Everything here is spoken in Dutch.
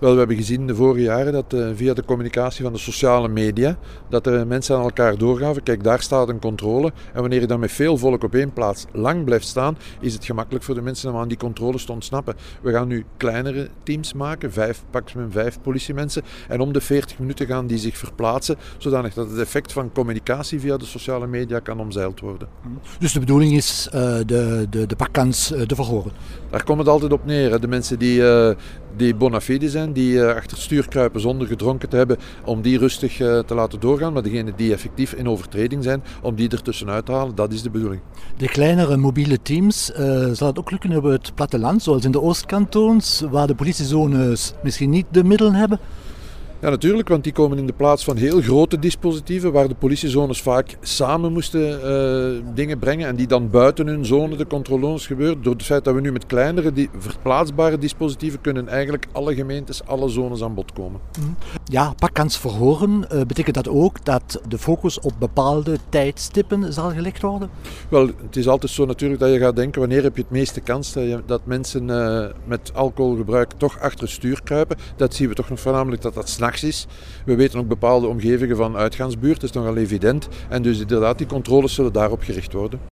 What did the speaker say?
Wel, we hebben gezien de vorige jaren dat via de communicatie van de sociale media, dat er mensen aan elkaar doorgaven. Kijk, daar staat een controle. En wanneer je dan met veel volk op één plaats lang blijft staan, is het gemakkelijk voor de mensen om aan die controles te ontsnappen. We gaan nu kleinere teams maken, pak met 5 politiemensen. En om de 40 minuten gaan die zich verplaatsen, zodanig dat het effect van communicatie via de sociale media kan omzeild worden. Dus de bedoeling is de pakkans te verhogen? Daar komt het altijd op neer. Hè. De mensen die bona fide zijn, die achter het stuur kruipen zonder gedronken te hebben, om die rustig te laten doorgaan. Maar degenen die effectief in overtreding zijn, om die ertussenuit te halen, dat is de bedoeling. De kleinere mobiele teams, zal het ook lukken op het platteland, zoals in de Oostkantons, waar de politiezones misschien niet de middelen hebben? Ja, natuurlijk, want die komen in de plaats van heel grote dispositieven waar de politiezones vaak samen moesten dingen brengen en die dan buiten hun zone de controles gebeuren. Door het feit dat we nu met kleinere, verplaatsbare dispositieven kunnen eigenlijk alle gemeentes, alle zones aan bod komen. Ja, pakkans verhogen, betekent dat ook dat de focus op bepaalde tijdstippen zal gelegd worden? Wel, het is altijd zo natuurlijk dat je gaat denken, wanneer heb je het meeste kans dat mensen met alcoholgebruik toch achter het stuur kruipen. Dat zien we toch nog voornamelijk dat 's nachts is. We weten ook bepaalde omgevingen van uitgaansbuurt, dat is nogal evident. En dus inderdaad, die controles zullen daarop gericht worden.